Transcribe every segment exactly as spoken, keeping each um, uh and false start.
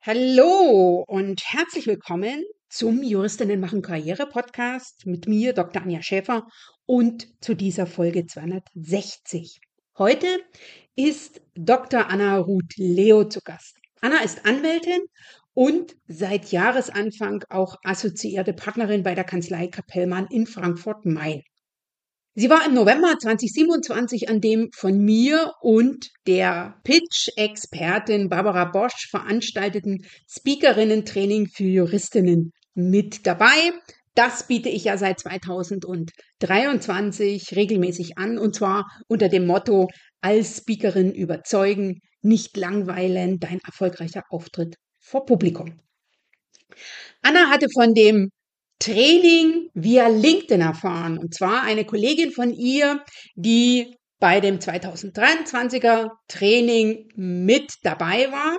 Hallo und herzlich willkommen zum Juristinnen machen Karriere Podcast mit mir, Doktor Anja Schäfer, und zu dieser Folge zweihundertsechzig. Heute ist Doktor Anna Ruth Leo zu Gast. Anna ist Anwältin und seit Jahresanfang auch assoziierte Partnerin bei der Kanzlei Capellmann in Frankfurt-Main. Sie war im November zweitausendsiebenundzwanzig an dem von mir und der Pitch-Expertin Barbara Bosch veranstalteten Speakerinnen-Training für Juristinnen mit dabei. Das biete ich ja seit zweitausenddreiundzwanzig regelmäßig an, und zwar unter dem Motto: als Speakerin überzeugen, nicht langweilen, dein erfolgreicher Auftritt vor Publikum. Anna hatte von dem Training via LinkedIn erfahren, und zwar eine Kollegin von ihr, die bei dem zweitausenddreiundzwanziger Training mit dabei war.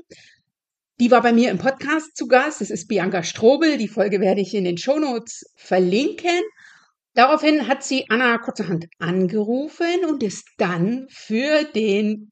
Die war bei mir im Podcast zu Gast. Das ist Bianca Strobel. Die Folge werde ich in den Shownotes verlinken. Daraufhin hat sie Anna kurzerhand angerufen und ist dann für den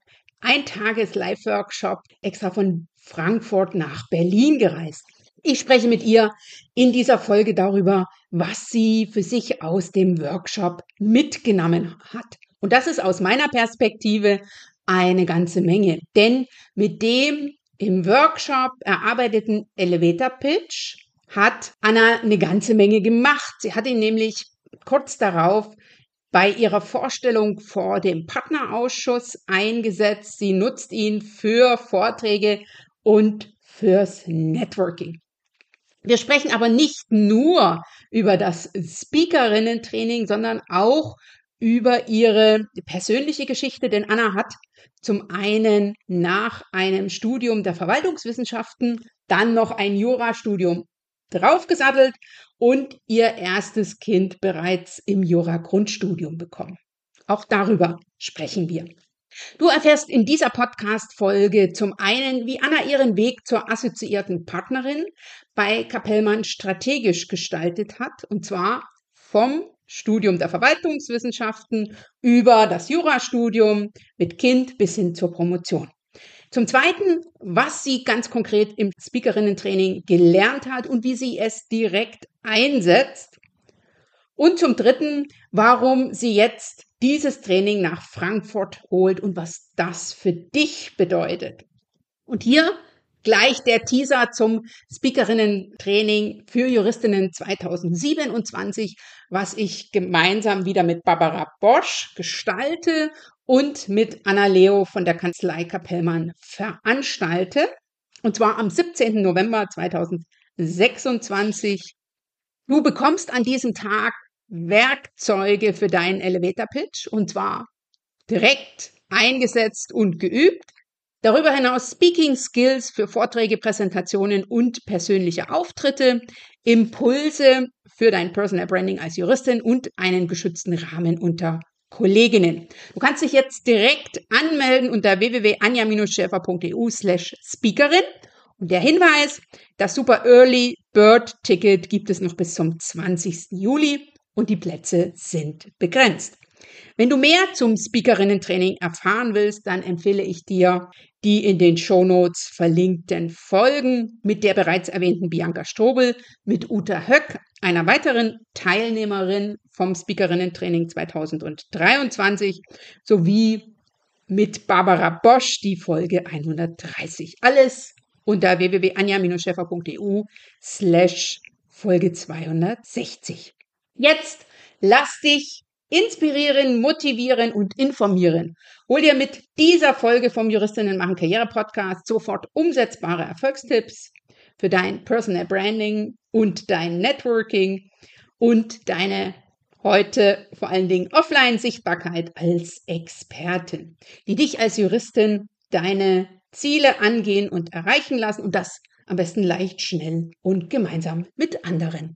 Eintages-Live-Workshop extra von Frankfurt nach Berlin gereist. Ich spreche mit ihr in dieser Folge darüber, was sie für sich aus dem Workshop mitgenommen hat. Und das ist aus meiner Perspektive eine ganze Menge. Denn mit dem im Workshop erarbeiteten Elevator Pitch hat Anna eine ganze Menge gemacht. Sie hat ihn nämlich kurz darauf bei ihrer Vorstellung vor dem Partnerausschuss eingesetzt. Sie nutzt ihn für Vorträge und fürs Networking. Wir sprechen aber nicht nur über das Speakerinnen-Training, sondern auch über ihre persönliche Geschichte, denn Anna hat zum einen nach einem Studium der Verwaltungswissenschaften dann noch ein Jurastudium draufgesattelt und ihr erstes Kind bereits im Jura-Grundstudium bekommen. Auch darüber sprechen wir. Du erfährst in dieser Podcast-Folge zum einen, wie Anna ihren Weg zur assoziierten Partnerin bei Capellmann strategisch gestaltet hat, und zwar vom Studium der Verwaltungswissenschaften über das Jurastudium mit Kind bis hin zur Promotion. Zum Zweiten, was sie ganz konkret im Speakerinnen-Training gelernt hat und wie sie es direkt einsetzt. Und zum Dritten, warum sie jetzt dieses Training nach Frankfurt holt und was das für dich bedeutet. Und hier gleich der Teaser zum Speakerinnen-Training für Juristinnen zweitausendsiebenundzwanzig, was ich gemeinsam wieder mit Barbara Bosch gestalte und mit Anna Leo von der Kanzlei Capellmann veranstalte. Und zwar am siebzehnten November zweitausendsechsundzwanzig. Du bekommst an diesem Tag Werkzeuge für deinen Elevator Pitch, und zwar direkt eingesetzt und geübt. Darüber hinaus Speaking Skills für Vorträge, Präsentationen und persönliche Auftritte, Impulse für dein Personal Branding als Juristin und einen geschützten Rahmen unter Kolleginnen. Du kannst dich jetzt direkt anmelden unter w w w punkt anja schäfer punkt e u slash speakerin. Und der Hinweis, das Super Early Bird Ticket gibt es noch bis zum zwanzigsten Juli und die Plätze sind begrenzt. Wenn du mehr zum Speakerinnen-Training erfahren willst, dann empfehle ich dir die in den Shownotes verlinkten Folgen mit der bereits erwähnten Bianca Strobel, mit Uta Höck, einer weiteren Teilnehmerin vom Speakerinnen-Training zweitausenddreiundzwanzig, sowie mit Barbara Bosch, die Folge hundertdreißig. Alles unter w w w punkt anja schäfer punkt e u slash Folge zweihundertsechzig. Jetzt lass dich inspirieren, motivieren und informieren. Hol dir mit dieser Folge vom Juristinnen machen Karriere Podcast sofort umsetzbare Erfolgstipps für dein Personal Branding und dein Networking und deine heute vor allen Dingen Offline-Sichtbarkeit als Expertin, die dich als Juristin deine Ziele angehen und erreichen lassen, und das am besten leicht, schnell und gemeinsam mit anderen.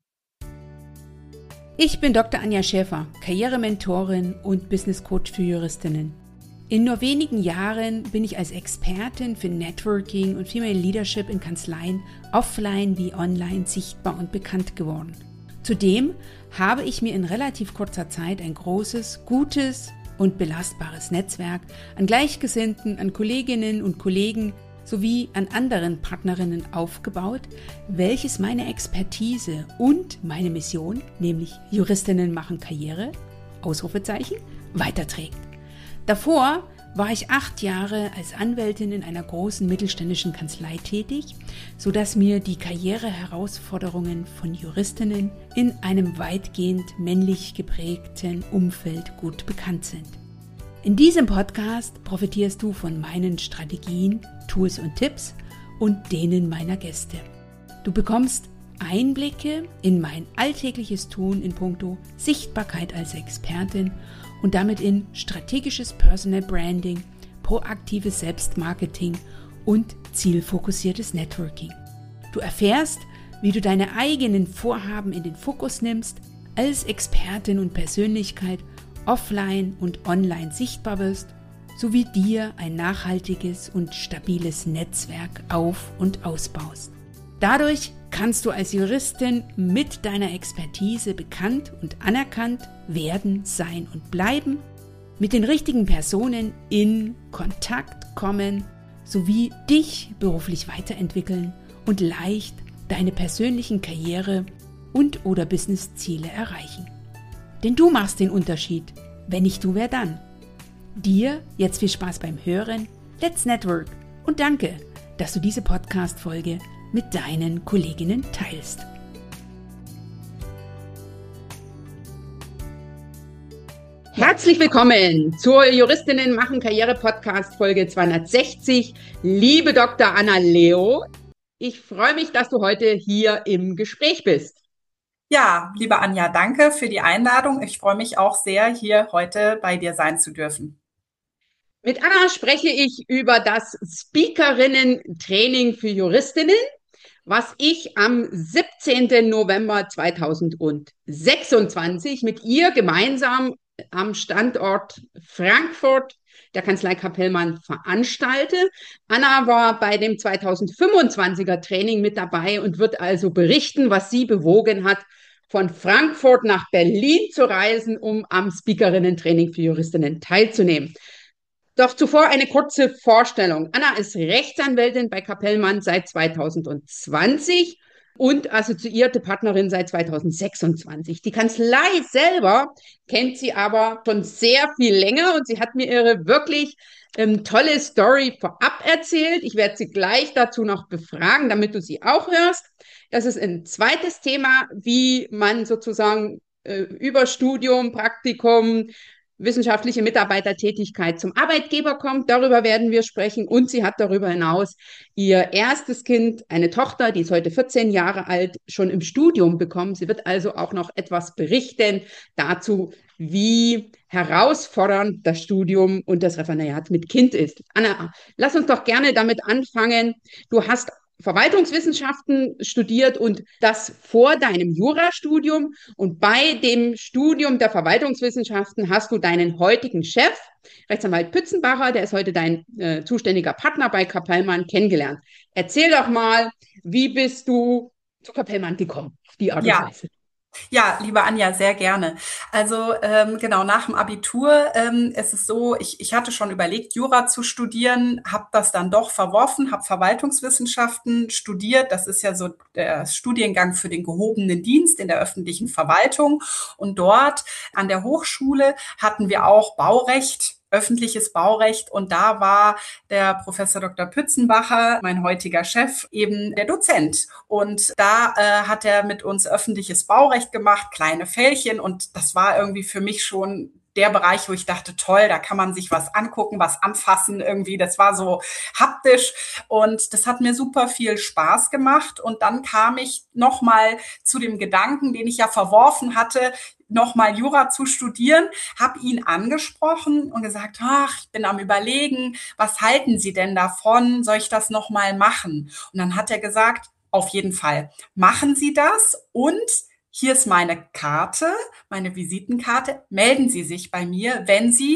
Ich bin Doktor Anja Schäfer, Karrierementorin und Business Coach für Juristinnen. In nur wenigen Jahren bin ich als Expertin für Networking und Female Leadership in Kanzleien offline wie online sichtbar und bekannt geworden. Zudem habe ich mir in relativ kurzer Zeit ein großes, gutes und belastbares Netzwerk an Gleichgesinnten, an Kolleginnen und Kollegen sowie an anderen Partnerinnen aufgebaut, welches meine Expertise und meine Mission, nämlich Juristinnen machen Karriere, Ausrufezeichen, weiterträgt. Davor war ich acht Jahre als Anwältin in einer großen mittelständischen Kanzlei tätig, sodass mir die Karriereherausforderungen von Juristinnen in einem weitgehend männlich geprägten Umfeld gut bekannt sind. In diesem Podcast profitierst du von meinen Strategien, Tools und Tipps und denen meiner Gäste. Du bekommst Einblicke in mein alltägliches Tun in puncto Sichtbarkeit als Expertin und damit in strategisches Personal Branding, proaktives Selbstmarketing und zielfokussiertes Networking. Du erfährst, wie du deine eigenen Vorhaben in den Fokus nimmst, als Expertin und Persönlichkeit offline und online sichtbar wirst, sowie dir ein nachhaltiges und stabiles Netzwerk auf- und ausbaust. Dadurch kannst du als Juristin mit deiner Expertise bekannt und anerkannt werden, sein und bleiben, mit den richtigen Personen in Kontakt kommen, sowie dich beruflich weiterentwickeln und leicht deine persönlichen Karriere- und oder Businessziele erreichen. Denn du machst den Unterschied. Wenn nicht du, wer dann? Dir jetzt viel Spaß beim Hören, let's network und danke, dass du diese Podcast-Folge mit deinen Kolleginnen teilst. Herzlich willkommen zur Juristinnen machen Karriere Podcast Folge zweihundertsechzig. Liebe Doktor Anna Leo, ich freue mich, dass du heute hier im Gespräch bist. Ja, liebe Anja, danke für die Einladung. Ich freue mich auch sehr, hier heute bei dir sein zu dürfen. Mit Anna spreche ich über das Speakerinnen-Training für Juristinnen, was ich am siebzehnten November zweitausendsechsundzwanzig mit ihr gemeinsam am Standort Frankfurt der Kanzlei Kapellmann veranstalte. Anna war bei dem zweitausendfünfundzwanziger Training mit dabei und wird also berichten, was sie bewogen hat, von Frankfurt nach Berlin zu reisen, um am Speakerinnen-Training für Juristinnen teilzunehmen. Doch zuvor eine kurze Vorstellung. Anna ist Rechtsanwältin bei Kapellmann seit zweitausendzwanzig und assoziierte Partnerin seit zweitausendsechsundzwanzig. Die Kanzlei selber kennt sie aber schon sehr viel länger und sie hat mir ihre wirklich ähm, tolle Story vorab erzählt. Ich werde sie gleich dazu noch befragen, damit du sie auch hörst. Das ist ein zweites Thema, wie man sozusagen äh, über Studium, Praktikum, wissenschaftliche Mitarbeitertätigkeit zum Arbeitgeber kommt. Darüber werden wir sprechen. Und sie hat darüber hinaus ihr erstes Kind, eine Tochter, die ist heute vierzehn Jahre alt, schon im Studium bekommen. Sie wird also auch noch etwas berichten dazu, wie herausfordernd das Studium und das Referendariat mit Kind ist. Anna, lass uns doch gerne damit anfangen. Du hast Verwaltungswissenschaften studiert und das vor deinem Jurastudium. Und bei dem Studium der Verwaltungswissenschaften hast du deinen heutigen Chef, Rechtsanwalt Pützenbacher, der ist heute dein äh, zuständiger Partner bei Kapellmann, kennengelernt. Erzähl doch mal, wie bist du zu Kapellmann gekommen, auf die Art und Ja. Weise? Ja, liebe Anja, sehr gerne. Also ähm, genau, nach dem Abitur ähm, ist es so, ich, ich hatte schon überlegt, Jura zu studieren, habe das dann doch verworfen, habe Verwaltungswissenschaften studiert. Das ist ja so der Studiengang für den gehobenen Dienst in der öffentlichen Verwaltung. Und dort an der Hochschule hatten wir auch Baurecht, öffentliches Baurecht. Und da war der Professor Doktor Pützenbacher, mein heutiger Chef, eben der Dozent. Und da äh, hat er mit uns öffentliches Baurecht gemacht, kleine Fällchen. Und das war irgendwie für mich schon der Bereich, wo ich dachte, toll, da kann man sich was angucken, was anfassen irgendwie. Das war so haptisch und das hat mir super viel Spaß gemacht. Und dann kam ich nochmal zu dem Gedanken, den ich ja verworfen hatte, nochmal Jura zu studieren, habe ihn angesprochen und gesagt, ach, ich bin am Überlegen, was halten Sie denn davon? Soll ich das nochmal machen? Und dann hat er gesagt, auf jeden Fall, machen Sie das und hier ist meine Karte, meine Visitenkarte. Melden Sie sich bei mir, wenn Sie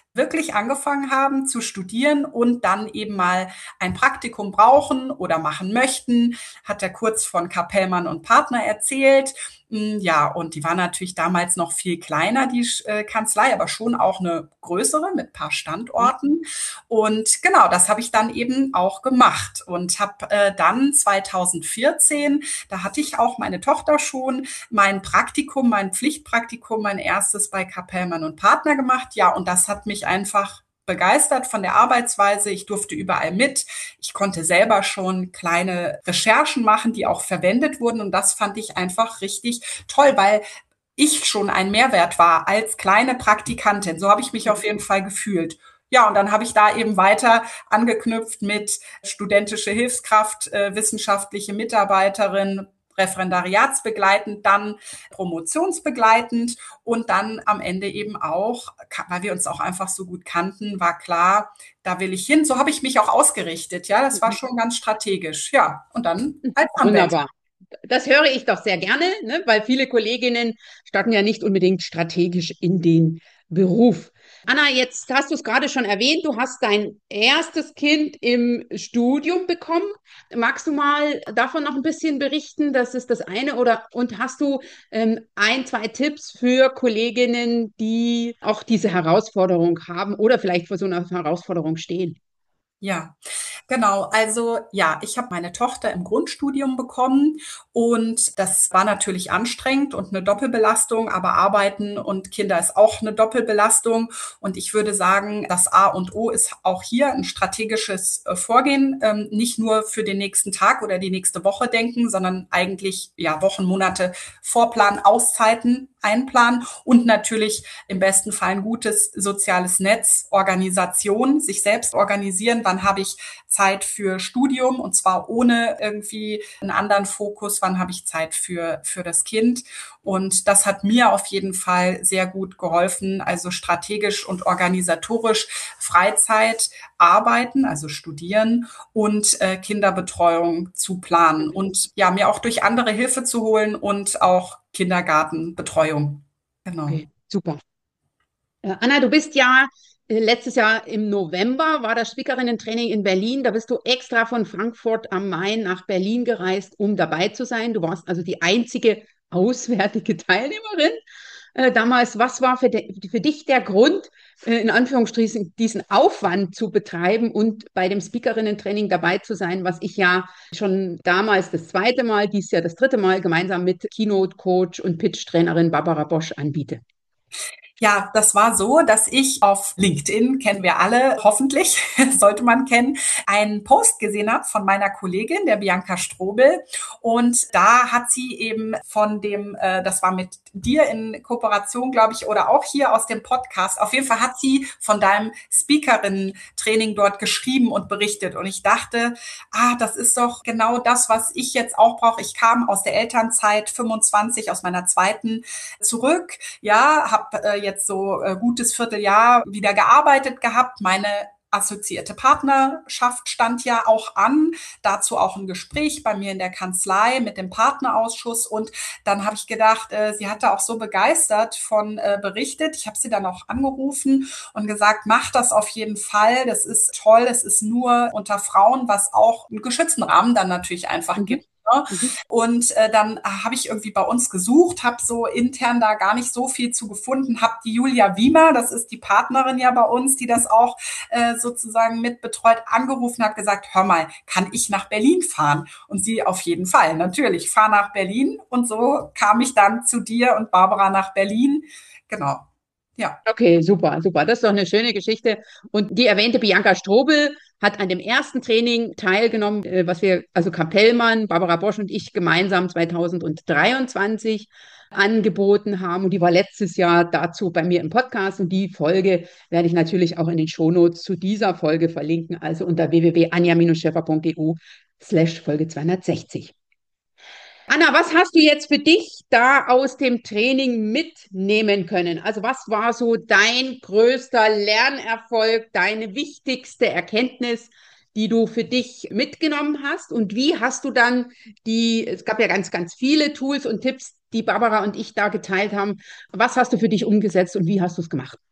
wirklich angefangen haben zu studieren und dann eben mal ein Praktikum brauchen oder machen möchten, hat er kurz von Kapellmann und Partner erzählt. Ja, und die war natürlich damals noch viel kleiner, die äh, Kanzlei, aber schon auch eine größere mit ein paar Standorten. Und genau, das habe ich dann eben auch gemacht und habe äh, dann zweitausendvierzehn, da hatte ich auch meine Tochter schon, mein Praktikum, mein Pflichtpraktikum, mein erstes bei Kapellmann und Partner gemacht. Ja, und das hat mich einfach begeistert von der Arbeitsweise. Ich durfte überall mit. Ich konnte selber schon kleine Recherchen machen, die auch verwendet wurden. Und das fand ich einfach richtig toll, weil ich schon ein Mehrwert war als kleine Praktikantin. So habe ich mich auf jeden Fall gefühlt. Ja, und dann habe ich da eben weiter angeknüpft mit studentische Hilfskraft, äh, wissenschaftliche Mitarbeiterin, referendariatsbegleitend, dann promotionsbegleitend und dann am Ende eben auch, weil wir uns auch einfach so gut kannten, war klar, da will ich hin. So habe ich mich auch ausgerichtet. Ja, das war schon ganz strategisch. Ja, und dann als Anwältin. Wunderbar. Das höre ich doch sehr gerne, ne? Weil viele Kolleginnen starten ja nicht unbedingt strategisch in den Beruf. Anna, jetzt hast du es gerade schon erwähnt, du hast dein erstes Kind im Studium bekommen. Magst du mal davon noch ein bisschen berichten? Das ist das eine. Oder und hast du ähm, ein, zwei Tipps für Kolleginnen, die auch diese Herausforderung haben oder vielleicht vor so einer Herausforderung stehen? Ja, genau. Also ja, ich habe meine Tochter im Grundstudium bekommen und das war natürlich anstrengend und eine Doppelbelastung, aber Arbeiten und Kinder ist auch eine Doppelbelastung. Und ich würde sagen, das A und O ist auch hier ein strategisches äh, Vorgehen, ähm, nicht nur für den nächsten Tag oder die nächste Woche denken, sondern eigentlich ja Wochen, Monate vorplanen, Auszeiten einplanen und natürlich im besten Fall ein gutes soziales Netz, Organisation, sich selbst organisieren. Wann habe ich Zeit für Studium und zwar ohne irgendwie einen anderen Fokus? Wann habe ich Zeit für, für das Kind? Und das hat mir auf jeden Fall sehr gut geholfen, also strategisch und organisatorisch Freizeit, arbeiten, also studieren und äh, Kinderbetreuung zu planen und ja, mir auch durch andere Hilfe zu holen und auch Kindergartenbetreuung. Genau. Okay, super. Äh, Anna, du bist ja äh, letztes Jahr im November war das Speakerinnen-Training in Berlin. Da bist du extra von Frankfurt am Main nach Berlin gereist, um dabei zu sein. Du warst also die einzige auswärtige Teilnehmerin äh, damals. Was war für, de, für dich der Grund, äh, in Anführungsstrichen diesen Aufwand zu betreiben und bei dem Speakerinnen-Training dabei zu sein, was ich ja schon damals das zweite Mal, dies Jahr das dritte Mal gemeinsam mit Keynote-Coach und Pitch-Trainerin Barbara Bosch anbiete? Ja, das war so, dass ich auf LinkedIn, kennen wir alle, hoffentlich, sollte man kennen, einen Post gesehen habe von meiner Kollegin, der Bianca Strobel. Und da hat sie eben von dem, äh, das war mit dir in Kooperation, glaube ich, oder auch hier aus dem Podcast. Auf jeden Fall hat sie von deinem Speakerinnen-Training dort geschrieben und berichtet. Und ich dachte, ah, das ist doch genau das, was ich jetzt auch brauche. Ich kam aus der Elternzeit fünfundzwanzig, aus meiner zweiten zurück. Ja, habe äh, jetzt so äh, gutes Vierteljahr wieder gearbeitet gehabt. Meine assoziierte Partnerschaft stand ja auch an, dazu auch ein Gespräch bei mir in der Kanzlei mit dem Partnerausschuss und dann habe ich gedacht, äh, sie hatte auch so begeistert von äh, berichtet. Ich habe sie dann auch angerufen und gesagt, mach das auf jeden Fall, das ist toll, es ist nur unter Frauen, was auch einen geschützten Rahmen dann natürlich einfach Mhm. gibt. Ne? Mhm. Und äh, dann habe ich irgendwie bei uns gesucht, habe so intern da gar nicht so viel zu gefunden, habe die Julia Wiemer, das ist die Partnerin ja bei uns, die das auch äh, sozusagen mit betreut, angerufen, hat gesagt, hör mal, kann ich nach Berlin fahren? Und sie auf jeden Fall, natürlich, fahr nach Berlin. Und so kam ich dann zu dir und Barbara nach Berlin. Genau, ja. Okay, super, super. Das ist doch eine schöne Geschichte. Und die erwähnte Bianca Strobel hat an dem ersten Training teilgenommen, äh, was wir, also Kapellmann, Barbara Bosch und ich gemeinsam zweitausenddreiundzwanzig angeboten haben. Und die war letztes Jahr dazu bei mir im Podcast. Und die Folge werde ich natürlich auch in den Shownotes zu dieser Folge verlinken, also unter w w w punkt anja scheffer punkt e u slash Folge zweihundertsechzig. Anna, was hast du jetzt für dich da aus dem Training mitnehmen können? Also was war so dein größter Lernerfolg, deine wichtigste Erkenntnis, die du für dich mitgenommen hast? Und wie hast du dann die, es gab ja ganz, ganz viele Tools und Tipps, die Barbara und ich da geteilt haben. Was hast du für dich umgesetzt und wie hast du es gemacht?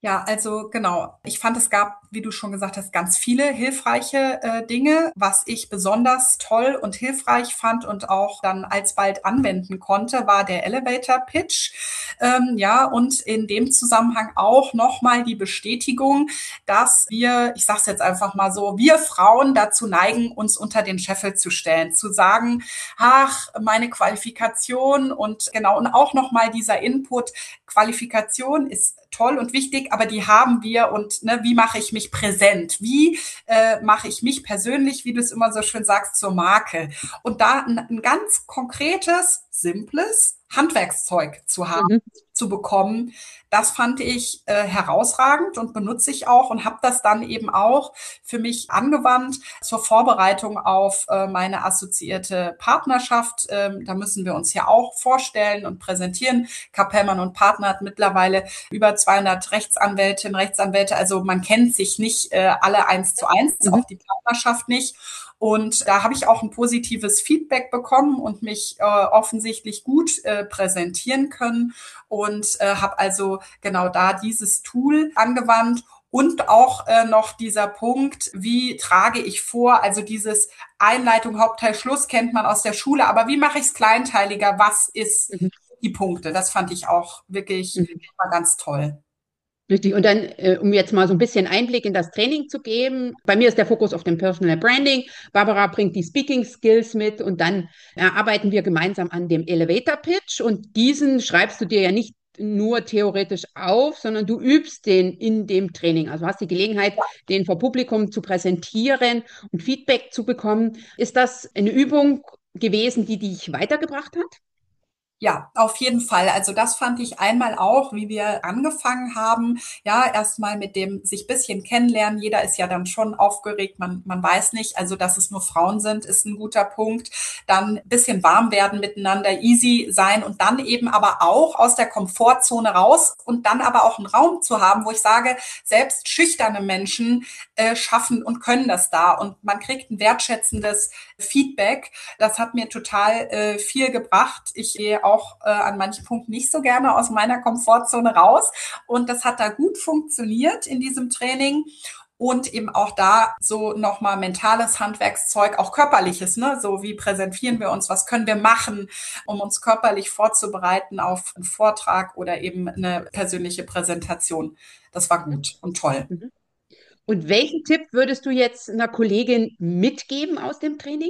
Ja, also genau. Ich fand, es gab, wie du schon gesagt hast, ganz viele hilfreiche äh, Dinge. Was ich besonders toll und hilfreich fand und auch dann alsbald anwenden konnte, war der Elevator Pitch. Ähm, ja, und in dem Zusammenhang auch nochmal die Bestätigung, dass wir, ich sage es jetzt einfach mal so, wir Frauen dazu neigen, uns unter den Scheffel zu stellen, zu sagen, ach, meine Qualifikation und genau, und auch nochmal dieser Input, Qualifikation ist toll und wichtig, aber die haben wir und ne, wie mache ich mich präsent? Wie äh, mache ich mich persönlich, wie du es immer so schön sagst, zur Marke? Und da ein, ein ganz konkretes, simples Handwerkszeug zu haben, Mhm. zu bekommen, das fand ich äh, herausragend und benutze ich auch und habe das dann eben auch für mich angewandt zur Vorbereitung auf äh, meine assoziierte Partnerschaft. Ähm, da müssen wir uns ja auch vorstellen und präsentieren. Kapellmann und Partner hat mittlerweile über zweihundert Rechtsanwältinnen, Rechtsanwälte. Also man kennt sich nicht äh, alle eins zu eins, Mhm. auch die Partnerschaft nicht. Und da habe ich auch ein positives Feedback bekommen und mich äh, offensichtlich gut äh, präsentieren können und äh, habe also genau da dieses Tool angewandt. Und auch äh, noch dieser Punkt, wie trage ich vor, also dieses Einleitung, Hauptteil, Schluss kennt man aus der Schule, aber wie mache ich es kleinteiliger? Was ist Mhm. die Punkte? Das fand ich auch wirklich Mhm. mal ganz toll. Richtig. Und dann, äh, um jetzt mal so ein bisschen Einblick in das Training zu geben, bei mir ist der Fokus auf dem Personal Branding. Barbara bringt die Speaking Skills mit und dann äh, arbeiten wir gemeinsam an dem Elevator Pitch und diesen schreibst du dir ja nicht nur theoretisch auf, sondern du übst den in dem Training. Also hast die Gelegenheit, den vor Publikum zu präsentieren und Feedback zu bekommen. Ist das eine Übung gewesen, die dich weitergebracht hat? Ja, auf jeden Fall. Also das fand ich einmal auch, wie wir angefangen haben. Ja, erstmal mit dem sich bisschen kennenlernen. Jeder ist ja dann schon aufgeregt. Man, man weiß nicht. Also, dass es nur Frauen sind, ist ein guter Punkt. Dann bisschen warm werden miteinander, easy sein und dann eben aber auch aus der Komfortzone raus und dann aber auch einen Raum zu haben, wo ich sage, selbst schüchterne Menschen äh, schaffen und können das da und man kriegt ein wertschätzendes Feedback. Das hat mir total äh, viel gebracht. Ich gehe auch äh, an manchen Punkten nicht so gerne aus meiner Komfortzone raus. Und das hat da gut funktioniert in diesem Training. Und eben auch da so nochmal mentales Handwerkszeug, auch körperliches, ne? So wie präsentieren wir uns, was können wir machen, um uns körperlich vorzubereiten auf einen Vortrag oder eben eine persönliche Präsentation. Das war gut und toll. Mhm. Und welchen Tipp würdest du jetzt einer Kollegin mitgeben aus dem Training?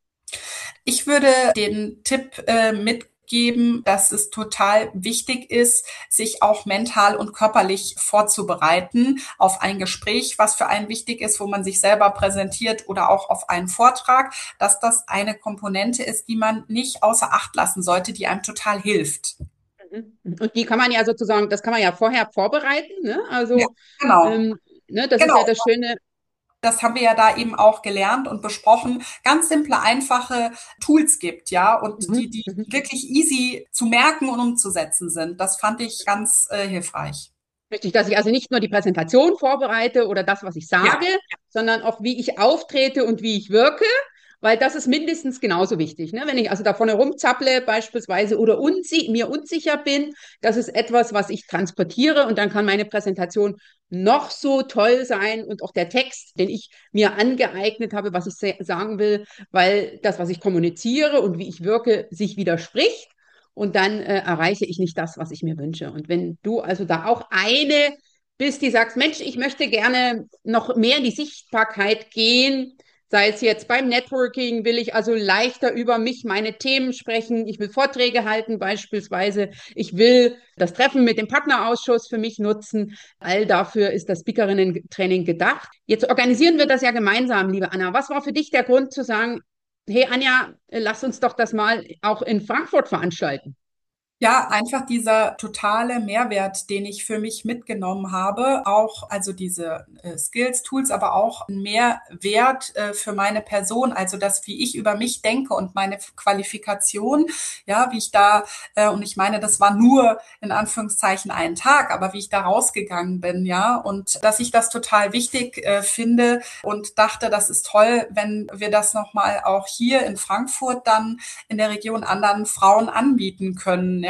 Ich würde den Tipp äh, mitgeben, dass es total wichtig ist, sich auch mental und körperlich vorzubereiten auf ein Gespräch, was für einen wichtig ist, wo man sich selber präsentiert oder auch auf einen Vortrag, dass das eine Komponente ist, die man nicht außer Acht lassen sollte, die einem total hilft. Mhm. Und die kann man ja sozusagen, das kann man ja vorher vorbereiten, ne? Ja, Also, genau. ähm, ne, das ist ja Genau. das Schöne. Das haben wir ja da eben auch gelernt und besprochen, ganz simple, einfache Tools gibt, ja, und die, Mhm. die Mhm. wirklich easy zu merken und umzusetzen sind. Das fand ich ganz äh, hilfreich. Richtig, dass ich also nicht nur die Präsentation vorbereite oder das, was ich Ja, sage, sondern auch, wie ich auftrete und wie ich wirke, weil das ist mindestens genauso wichtig. Ne? Wenn ich also da vorne rumzapple beispielsweise oder unsi mir unsicher bin, das ist etwas, was ich transportiere und dann kann meine Präsentation noch so toll sein und auch der Text, den ich mir angeeignet habe, was ich sagen will, weil das, was ich kommuniziere und wie ich wirke, sich widerspricht. Und dann äh, erreiche ich nicht das, was ich mir wünsche. Und wenn du also da auch eine bist, die sagst, Mensch, ich möchte gerne noch mehr in die Sichtbarkeit gehen, sei es jetzt beim Networking, will ich also leichter über mich, meine Themen sprechen, ich will Vorträge halten beispielsweise, ich will das Treffen mit dem Partnerausschuss für mich nutzen, all dafür ist das Speakerinnen-Training gedacht. Jetzt organisieren wir das ja gemeinsam, liebe Anna. Was war für dich der Grund zu sagen, hey Anja, lass uns doch das mal auch in Frankfurt veranstalten? ja, einfach dieser totale Mehrwert, den ich für mich mitgenommen habe, auch also diese äh, Skills, Tools, aber auch ein Mehrwert äh, für meine Person, also das, wie ich über mich denke und meine Qualifikation, ja, wie ich da, äh, und ich meine, das war nur in Anführungszeichen ein Tag, aber wie ich da rausgegangen bin, ja, und dass ich das total wichtig äh, finde und dachte, das ist toll, wenn wir das nochmal auch hier in Frankfurt dann in der Region anderen Frauen anbieten können, ja.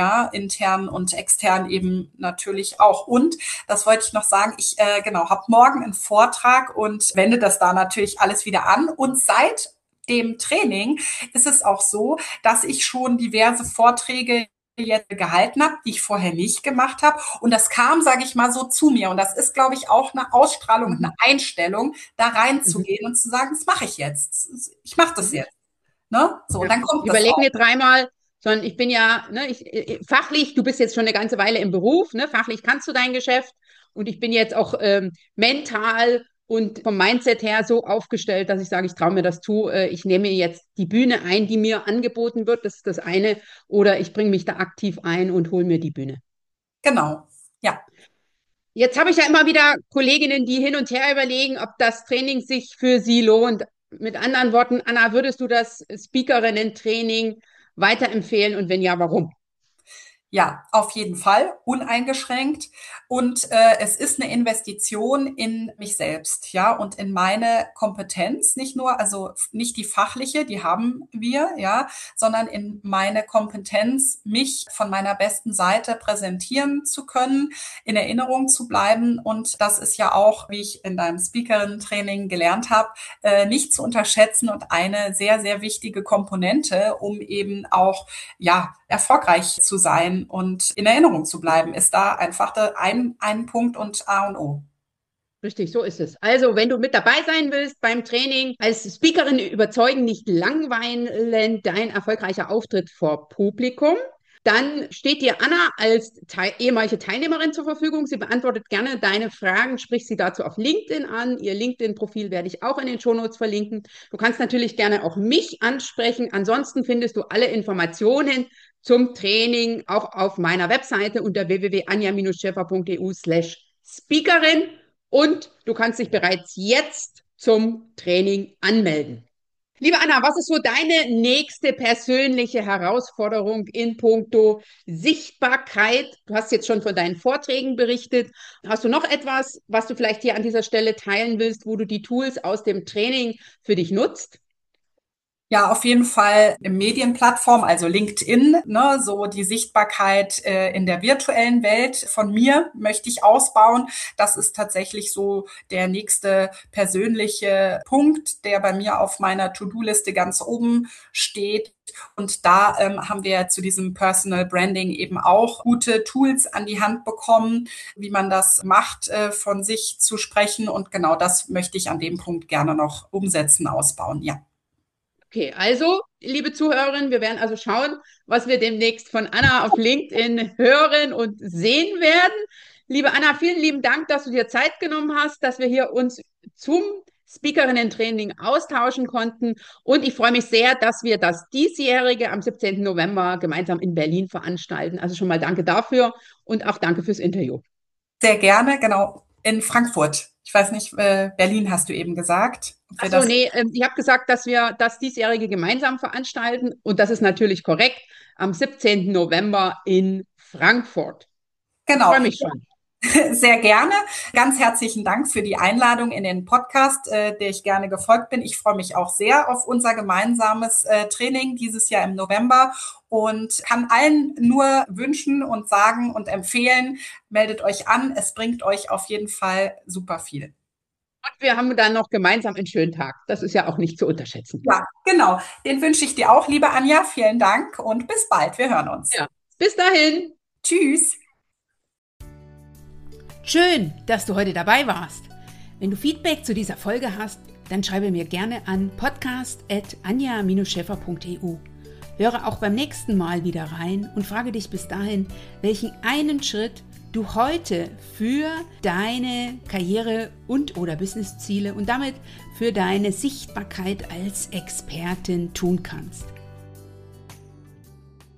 ja, intern und extern eben natürlich auch. Und das wollte ich noch sagen, ich äh, genau habe morgen einen Vortrag und wende das da natürlich alles wieder an. Und seit dem Training ist es auch so, dass ich schon diverse Vorträge jetzt gehalten habe, die ich vorher nicht gemacht habe. Und das kam, sage ich mal, so zu mir. Und das ist, glaube ich, auch eine Ausstrahlung, Mhm. eine Einstellung, da Mhm. reinzugehen und zu sagen, das mache ich jetzt. Ich mache das Mhm. jetzt. Ne? So, Ja. und dann kommt das Überleg auch. nicht dreimal, sondern ich bin ja, ne, ich, äh, fachlich, du bist jetzt schon eine ganze Weile im Beruf, ne, fachlich kannst du dein Geschäft und ich bin jetzt auch ähm, mental und vom Mindset her so aufgestellt, dass ich sage, ich traue mir das zu, äh, ich nehme jetzt die Bühne ein, die mir angeboten wird, das ist das eine, oder ich bringe mich da aktiv ein und hole mir die Bühne. Genau. Ja. Jetzt habe ich ja immer wieder Kolleginnen, die hin und her überlegen, ob das Training sich für sie lohnt. Mit anderen Worten, Anna, würdest du das Speakerinnen-Training weiterempfehlen und wenn ja, warum? Ja, auf jeden Fall, uneingeschränkt. Und äh, es ist eine Investition in mich selbst, ja, und in meine Kompetenz, nicht nur, also nicht die fachliche, die haben wir, ja, sondern in meine Kompetenz, mich von meiner besten Seite präsentieren zu können, in Erinnerung zu bleiben. Und das ist ja auch, wie ich in deinem Speakerin-Training gelernt habe, äh, nicht zu unterschätzen und eine sehr, sehr wichtige Komponente, um eben auch, ja, erfolgreich zu sein und in Erinnerung zu bleiben, ist da einfach ein, ein Punkt und A und O. Richtig, so ist es. Also, wenn du mit dabei sein willst beim Training, als Speakerin überzeugen, nicht langweilen, dein erfolgreicher Auftritt vor Publikum, dann steht dir Anna als te ehemalige Teilnehmerin zur Verfügung. Sie beantwortet gerne deine Fragen, sprich sie dazu auf LinkedIn an. Ihr LinkedIn-Profil werde ich auch in den Shownotes verlinken. Du kannst natürlich gerne auch mich ansprechen. Ansonsten findest du alle Informationen zum Training auch auf meiner Webseite unter w w w punkt anja schäfer punkt e u slash Speakerin. Und du kannst dich bereits jetzt zum Training anmelden. Liebe Anna, was ist so deine nächste persönliche Herausforderung in puncto Sichtbarkeit? Du hast jetzt schon von deinen Vorträgen berichtet. Hast du noch etwas, was du vielleicht hier an dieser Stelle teilen willst, wo du die Tools aus dem Training für dich nutzt? Ja, auf jeden Fall eine Medienplattform, also LinkedIn, ne, so die Sichtbarkeit äh, in der virtuellen Welt von mir möchte ich ausbauen. Das ist tatsächlich so der nächste persönliche Punkt, der bei mir auf meiner To-Do-Liste ganz oben steht. Und da ähm, haben wir zu diesem Personal Branding eben auch gute Tools an die Hand bekommen, wie man das macht, äh, von sich zu sprechen. Und genau das möchte ich an dem Punkt gerne noch umsetzen, ausbauen, ja. Okay, also, liebe Zuhörerinnen, wir werden also schauen, was wir demnächst von Anna auf LinkedIn hören und sehen werden. Liebe Anna, vielen lieben Dank, dass du dir Zeit genommen hast, dass wir hier uns zum Speakerinnen-Training austauschen konnten. Und ich freue mich sehr, dass wir das diesjährige am siebzehnten November gemeinsam in Berlin veranstalten. Also schon mal danke dafür und auch danke fürs Interview. Sehr gerne, genau, in Frankfurt. Ich weiß nicht, äh, Berlin hast du eben gesagt. Ob Ach wir so, das nee, ähm, ich habe gesagt, dass wir das diesjährige gemeinsam veranstalten und das ist natürlich korrekt am siebzehnten November in Frankfurt. Ich genau, freue mich schon. sehr gerne. Ganz herzlichen Dank für die Einladung in den Podcast, äh, der ich gerne gefolgt bin. Ich freue mich auch sehr auf unser gemeinsames äh, Training dieses Jahr im November und kann allen nur wünschen und sagen und empfehlen, meldet euch an. Es bringt euch auf jeden Fall super viel. Und wir haben dann noch gemeinsam einen schönen Tag. Das ist ja auch nicht zu unterschätzen. Ja, genau. Den wünsche ich dir auch, liebe Anja. Vielen Dank und bis bald. Wir hören uns. Ja. Bis dahin. Tschüss. Schön, dass du heute dabei warst. Wenn du Feedback zu dieser Folge hast, dann schreibe mir gerne an podcast at anja schäfer punkt e u. Höre auch beim nächsten Mal wieder rein und frage dich bis dahin, welchen einen Schritt du heute für deine Karriere und oder Businessziele und damit für deine Sichtbarkeit als Expertin tun kannst.